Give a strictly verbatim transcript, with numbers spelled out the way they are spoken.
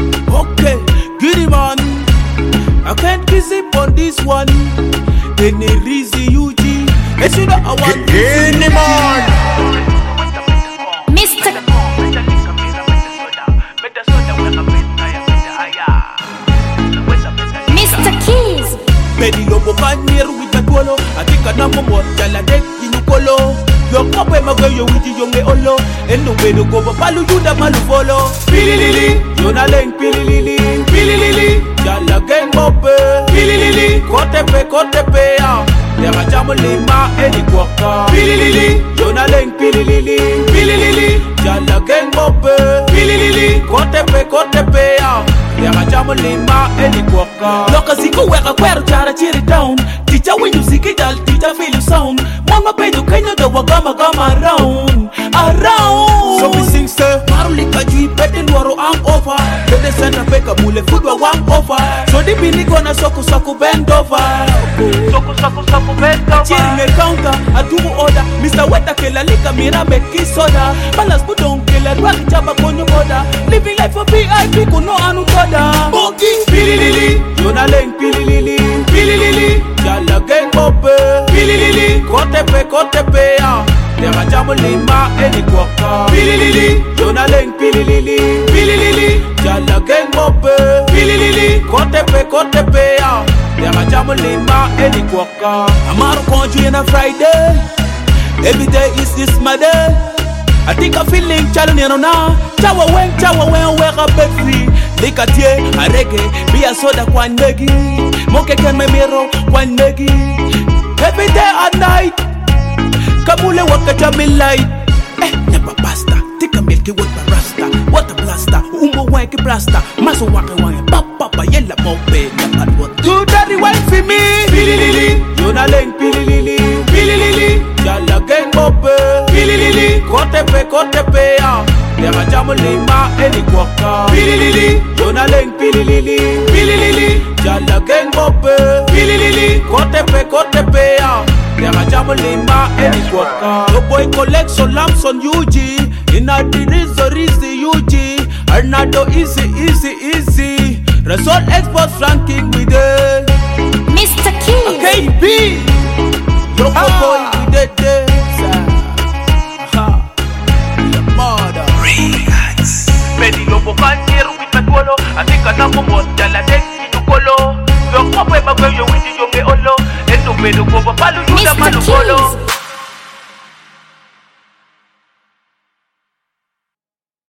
Okay, giddy man. I can't kiss it on this one. Any reason U G. I should I want Giddy man. Mister Mister Keys. Bedi lobo kanyer with the polo. I think I know more than I did in the polo. Yo kape mago yo witi yo me olo. Endo bedo go balu juda malu follow. Pili lili, yo na leng pili lili, pili lili. Jala gang mope, pili lili. Kote pe kote pe ya. Yara jamu lima eni kwaka. Pili lili, yo na leng pili lili, pili lili. Jala gang mope, pili lili. Kote pe kote pe ya. Yara jamu lima eni kwaka. Loka ziko weka kwero jara chiri down. Teacher when you seek it all, teacher feel you sound. Mama pedo kenya da wagama gama around, around. So we sing say, Maru lika jui pete nwaro am over. Kede senda peka mule footwa wang over. So di bini gona soko soko bend over. Soko soko soko bend over. Chiri me counter, atumu order. Mister Weta kela lika mira meki soda. Balas budong kela rwaki chaba konyo moda. Living life for V I P kuno anu toda. Bogi, pili lili, yona leng pili lili, pili lili. Jala gang mope, pili lili. Kote pe kote pe ya. Yara jamu lima eni kwaka. Pili lili, yona leng pili lili, pili lili. Jala gang mope, pili lili. Kote pe kote pe ya. Yara jamu lima eni kwaka. Amaru konju in a Friday. Every day is this my day. I think I'm feeling challenging now. Chawa wen, chawa wen, weka betri. Lika tie, a reggae, be a soda kwan megi. Moke ken me miro kwan megi. Every day and night, Kabule waka jamil light. Eh, never pasta, tika milky with my rasta. What a blaster, umbo wanky blaster. Maso waka wanky, papa papa yella mope. Do daddy wine for me. Pili lili, yona leng pili lili, pili lili. Jala gang mope, pili lili. Kote pe kote pe ya. Yara jamu lima eni kwaka. Pili lili, yona leng pili lili, pili lili. Jala gang mope, pili lili. Kote pe kote pe ya. Yara jamu lima eni kwaka. Yo boy collection lamps on U G. Ina dirizo rizi U G. Arnado easy easy easy. Resort export ranking with it. Mister Keys. K B. Yo boy with it. Bedi lobo kanyer with the polo. I think I know more than I did in the polo. Yo kape mago yo witi yo me olo. Endo bedo go balu juda malu follow.